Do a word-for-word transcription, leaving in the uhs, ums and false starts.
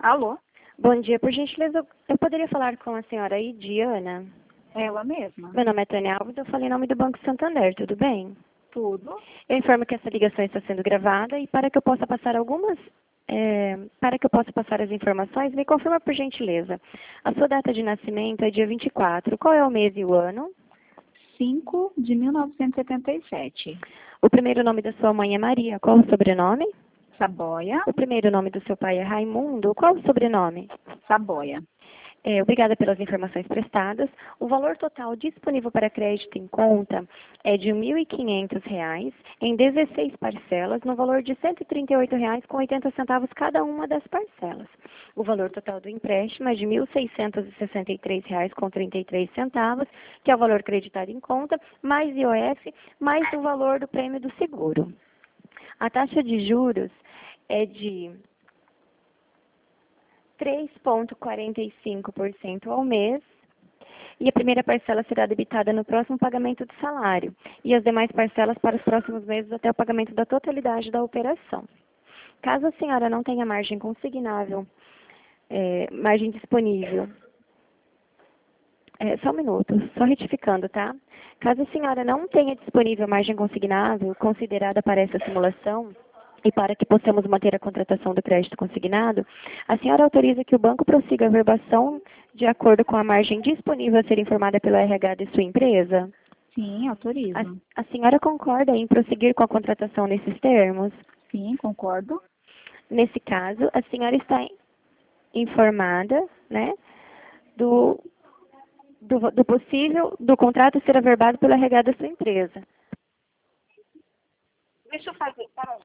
Alô? Bom dia, por gentileza, eu eu poderia falar com a senhora Idiana? Ela mesma. Meu nome é Tânia Alves, eu falei em nome do Banco Santander, tudo bem? Tudo? Eu informo que essa ligação está sendo gravada e para que eu possa passar algumas, eh, para que eu possa passar as informações, me confirma por gentileza. A sua data de nascimento é dia vinte e quatro, qual é o mês e o ano? cinco de mil novecentos e setenta e sete. O primeiro nome da sua mãe é Maria, qual o sobrenome? Saboia. O primeiro nome do seu pai é Raimundo, qual o sobrenome? Saboia. É, obrigada pelas informações prestadas. O valor total disponível para crédito em conta é de mil e quinhentos reais em dezesseis parcelas, no valor de cento e trinta e oito reais com oitenta centavos cada uma das parcelas. O valor total do empréstimo é de mil seiscentos e sessenta e três reais com trinta e três centavos, que é o valor creditado em conta, mais I O F, mais o valor do prêmio do seguro. A taxa de juros é de três vírgula quarenta e cinco por cento ao mês, e a primeira parcela será debitada no próximo pagamento do salário, e as demais parcelas para os próximos meses até o pagamento da totalidade da operação. Caso a senhora não tenha margem consignável, é, margem disponível, é, só um minuto, só retificando, tá? Caso a senhora não tenha disponível margem consignável considerada para essa simulação, e para que possamos manter a contratação do crédito consignado, a senhora autoriza que o banco prossiga a verbação de acordo com a margem disponível a ser informada pelo R H de sua empresa? Sim, autorizo. A, a senhora concorda em prosseguir com a contratação nesses termos? Sim, concordo. Nesse caso, a senhora está informada, né, do, do, do possível, do contrato ser averbado pelo R H da sua empresa. Deixa eu fazer, peraí.